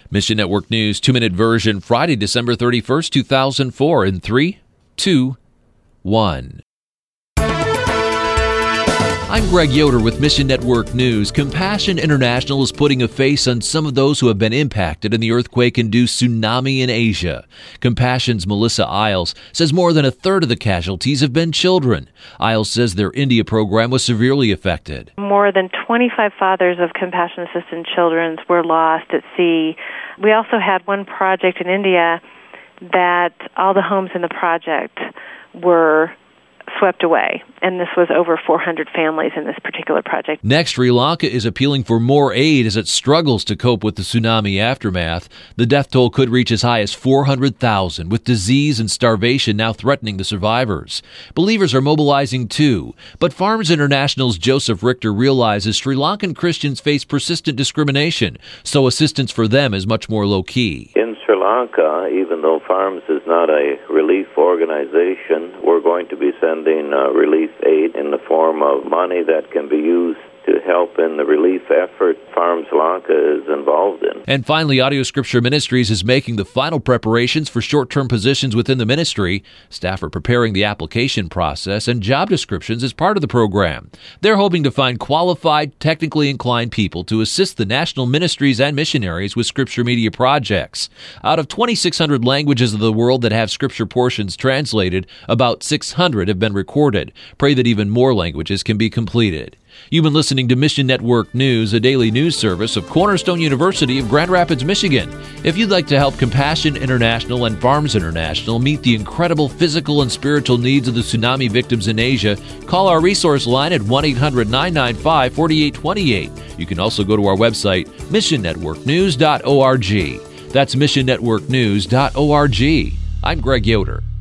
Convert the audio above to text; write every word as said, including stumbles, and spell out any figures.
Mission Network News, two-minute version, Friday, December thirty-first, two thousand four, in three, two, one. I'm Greg Yoder with Mission Network News. Compassion International is putting a face on some of those who have been impacted in the earthquake-induced tsunami in Asia. Compassion's Melissa Isles says more than a third of the casualties have been children. Isles says their India program was severely affected. More than twenty-five fathers of compassion-assisted children were lost at sea. We also had one project in India that all the homes in the project were swept away, and this was over four hundred families in this particular project. Next, Sri Lanka is appealing for more aid as it struggles to cope with the tsunami aftermath. The death toll could reach as high as four hundred thousand, with disease and starvation now threatening the survivors. Believers are mobilizing too, but Farms International's Joseph Richter realizes Sri Lankan Christians face persistent discrimination, so assistance for them is much more low-key. In Sri Lanka, even though Farms is not a relief organization, we're going to be sending uh, relief aid in the form of money that can be used to help in the relief effort Farms Lanka is involved in. And finally, Audio Scripture Ministries is making the final preparations for short-term positions within the ministry. Staff are preparing the application process and job descriptions as part of the program. They're hoping to find qualified, technically inclined people to assist the national ministries and missionaries with Scripture media projects. Out of twenty-six hundred languages of the world that have Scripture portions translated, about six hundred have been recorded. Pray that even more languages can be completed. You've been listening to Mission Network News, a daily news service of Cornerstone University of Grand Rapids, Michigan. If you'd like to help Compassion International and Farms International meet the incredible physical and spiritual needs of the tsunami victims in Asia, call our resource line at one eight hundred nine nine five four eight two eight. You can also go to our website, mission network news dot org. That's mission network news dot org. I'm Greg Yoder.